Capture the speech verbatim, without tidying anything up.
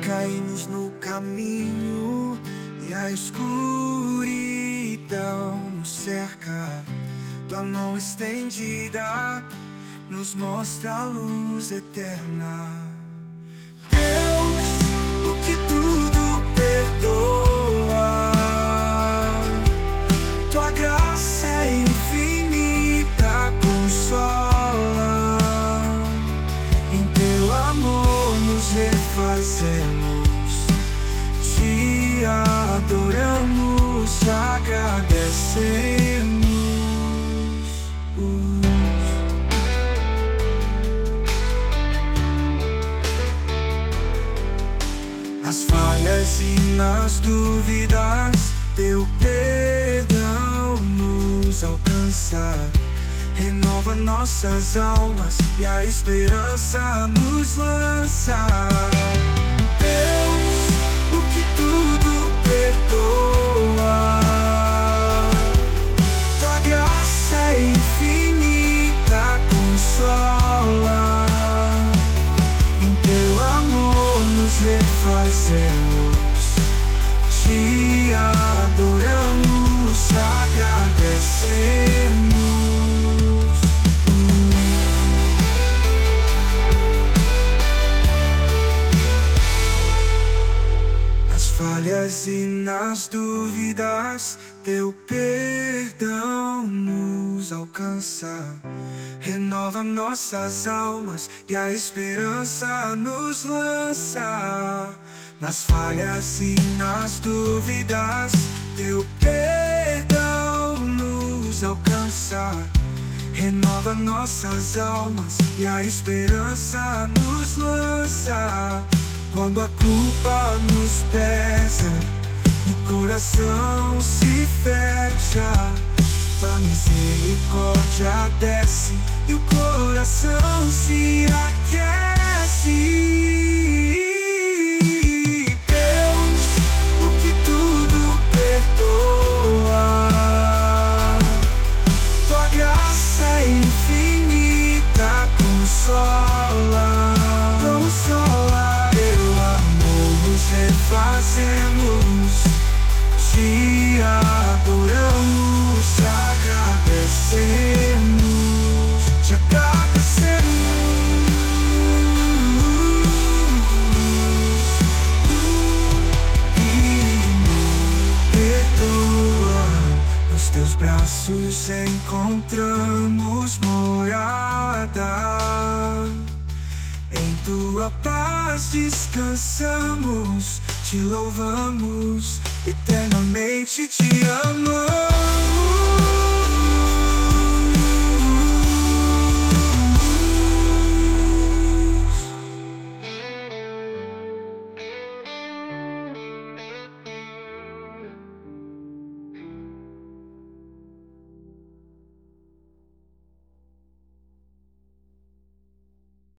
Caímos no caminho e a escuridão nos cerca. Tua mão estendida nos mostra a luz eterna. Deus, o que tudo perdoa, tua graça é infinita, consola. Em teu amor nos refazemos, te adoramos, agradecemos. Nas falhas e nas dúvidas, teu perdão nos alcança. Renova nossas almas e a esperança nos lança. Deus, o que tudo perdoa, tua graça é infinita, consola. Em teu amor nos refazemos, te adoramos, agradecemos. Nas falhas e nas dúvidas, teu perdão nos alcança. Renova nossas almas e a esperança nos lança. Nas falhas e nas dúvidas, teu perdão nos alcança. Renova nossas almas e a esperança nos lança. Quando a culpa nos pesa, o coração se fecha, tua misericórdia desce e o coração se aquece. Deus, o que tudo perdoa, tua graça é infinita, consola, consola. Teu amor nos refazemos, te adoramos, agradecemos, te agradecemos. E perdoa, nos teus braços encontramos morada. Em tua paz descansamos, te louvamos, eternamente te amamos.